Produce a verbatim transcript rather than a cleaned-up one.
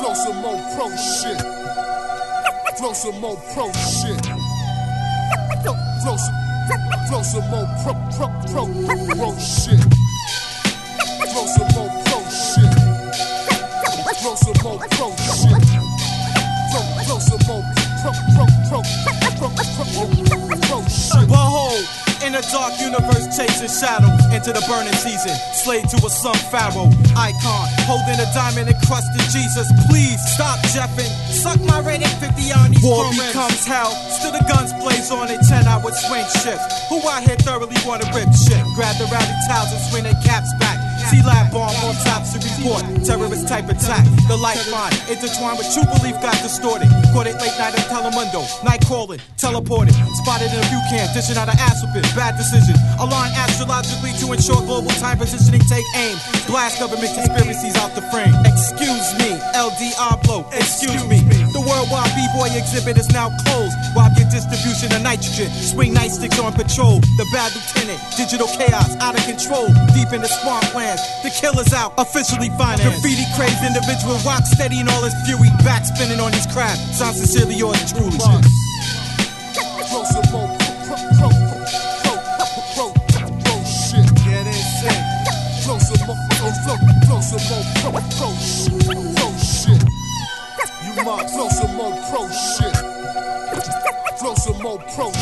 Flow some more pro shit. Flow some more pro shit. Flow some, flow some more pro, pro, pro, pro shit. Flow some more pro shit. Flow some more pro shit. Flow, flow some more pro, pro, pro, pro, pro, pro, pro shit. Behold, in a dark universe chasing shadows into the burning season, slave to a slum pharaoh icon, holding a diamond encrusted Jesus. Please stop jeffing, suck my rating fifty on these war programs. Becomes hell, still the guns blaze on a ten hour swing shift. Who out here thoroughly wanna rip shit? Grab the rally towels and swing their caps back. T-Lab bomb on top to report terrorist type attack. The lifeline intertwined with true belief got distorted. Caught it late night in Telemundo, night calling, teleported. Spotted in a view cam, dishing out an ass whipping. Bad decision. Align astrologically to ensure global time positioning. Take aim. Blast government conspiracies out the frame. Excuse me, El Diablo. Excuse me. The worldwide B-boy exhibit is now closed. Rob your distribution of nitrogen. Swing nightsticks on patrol. The bad lieutenant. Digital chaos out of control. Deep in the swamplands. The killer's out. Officially financed. Graffiti crazed individual. Rock steady in all his fury. Back spinning on his craft. Sounds sincerely yours truly. Flow some more pro, pro, pro, pro, pro, pro shit. Get in sick. Flow some more, flow, flow, flow some more pro, pro shit, pro shit. You must flow some more pro shit. Flow some more pro